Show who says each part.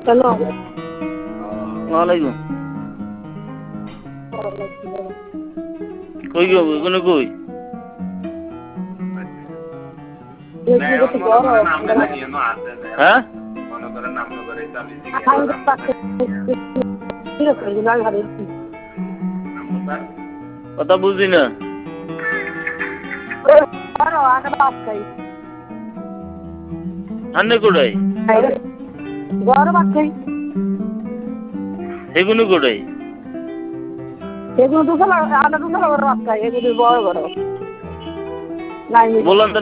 Speaker 1: hello
Speaker 2: ওয়ালাইকুম কই গো কোন কই হ্যাঁ কথা বুঝি না হান্নে কোটাই এগুলো কোটাই
Speaker 1: এগুলো দুশো আলাদা দুশো বাদ খাই এগুলো বড় বড়
Speaker 2: বললাম তো